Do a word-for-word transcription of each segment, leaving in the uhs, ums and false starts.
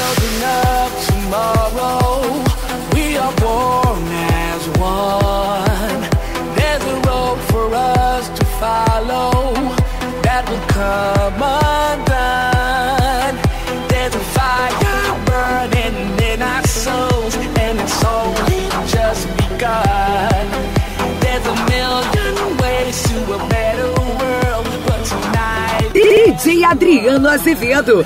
building up tomorrow. We are born as one. There's a road for us to follow that will come undone. There's a fire burning in our souls, and it's only just begun. There's a million ways to a better world, but tonight D J Adriano Azevedo.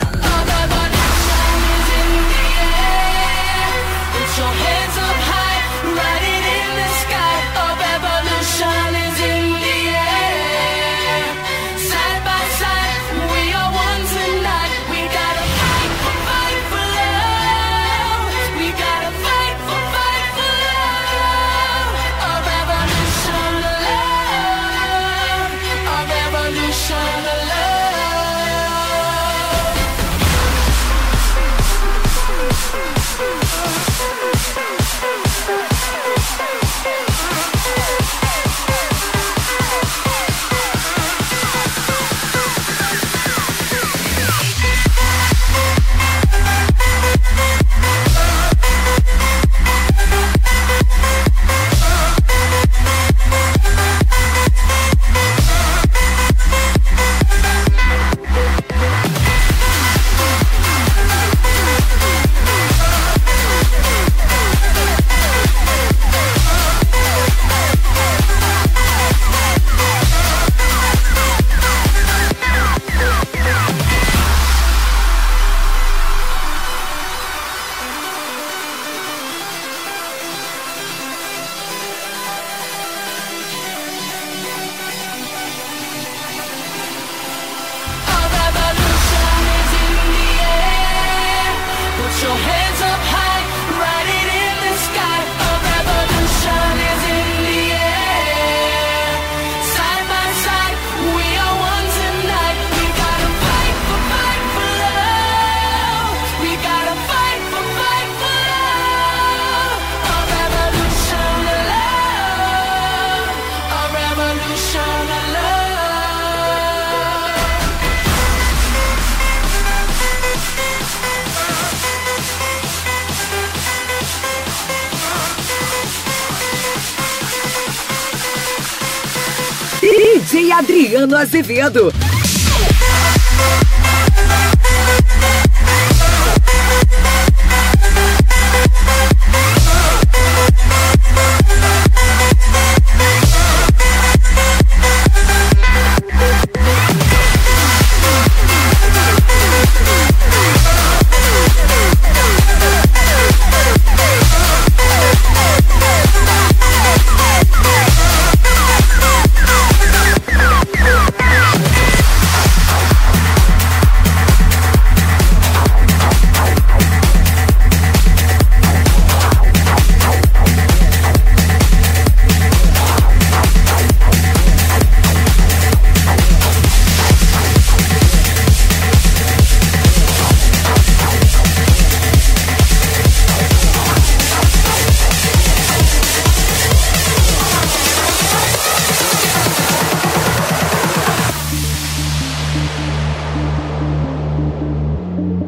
D J Adriano Azevedo.